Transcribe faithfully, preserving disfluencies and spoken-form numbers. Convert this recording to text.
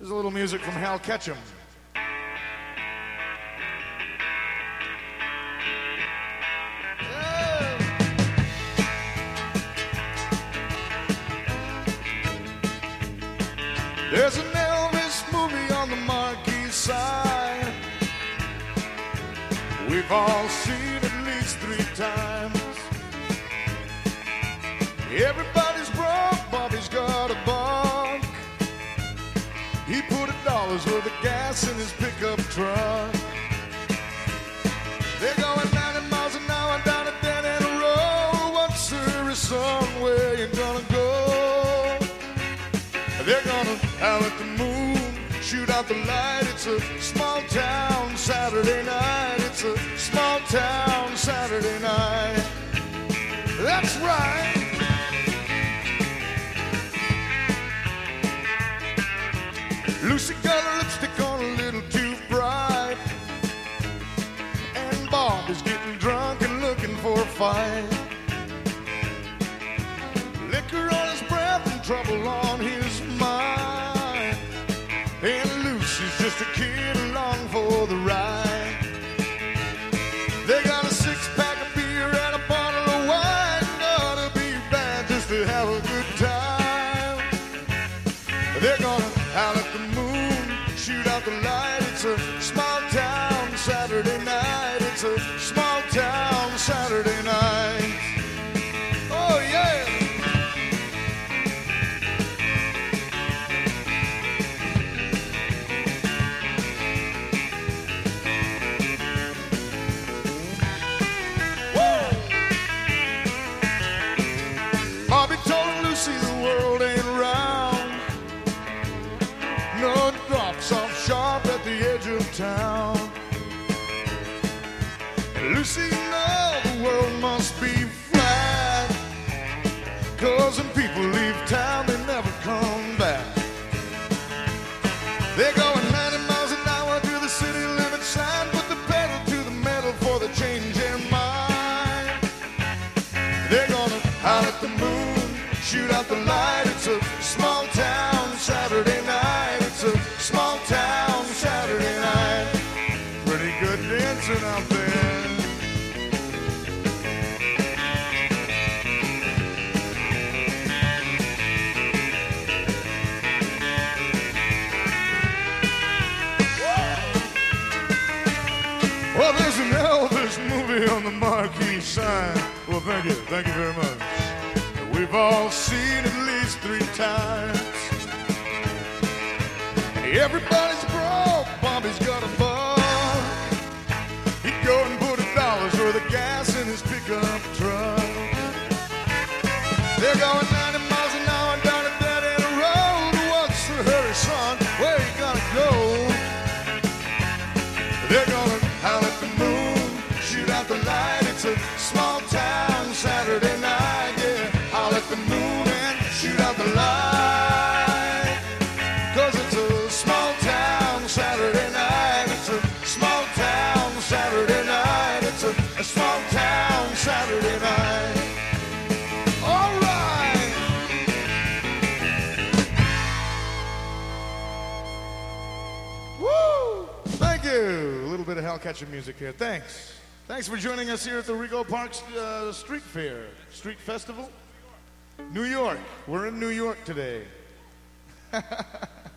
There's a little music from Hal Ketchum. There's an Elvis movie on the marquee sign. We've all seen at least three times. Everybody's broke, Bobby's got a bunk. He put a dollar's worth of gas in his pickup truck. They're going ninety miles an hour down a dead end road. What's the son, where you gonna go? They're gonna howl at the moon, shoot out the light. It's a small town Saturday night. It's a small town Saturday night. That's right. Lucy got her lipstick on a little too bright, and Bob is getting drunk and looking for a fight. Liquor on his breath and trouble on his mind, and Lucy's just a kid along for the ride. They got a six-pack of beer and a bottle of wine. Gonna be bad just to have a good time. They're gonna howl at the moon, shoot out the light. It's a small town Saturday night. It's a small town Saturday night. Oh yeah. Woo! Bobby told Lucy the world ain't round. No, it drops off sharp at the edge of town. And Lucy, you know the world must be flat, 'cause when people leave town, they never come back. They're going ninety miles an hour to the city limit sign. Put the pedal to the metal for the change in mind. They're gonna howl at the moon, shoot out the light. It's a small town Saturday night. It's a small town Saturday night. Pretty good dancing out there. Well, there's an Elvis movie on the marquee sign. Well, thank you. Thank you very much. We've all seen at least three times. Everybody's broke, Bobby's got a buck. He'd go and put a dollar's worth of gas in his pickup truck. They're going ninety miles an hour down a dead end road. What's the hurry, son? Where you gonna go? They're gonna howl at the moon, shoot out the light. It's a small town Saturday night. Yeah, howl at the moon and shoot out the light. 'Cause it's a small town Saturday night. It's a small town Saturday night. It's a, a small town Saturday night. All right. Woo! Thank you. A little bit of Hal Ketchum music here. Thanks. Thanks for joining us here at the Rego Park uh, Street Fair, Street Festival. New York. We're in New York today.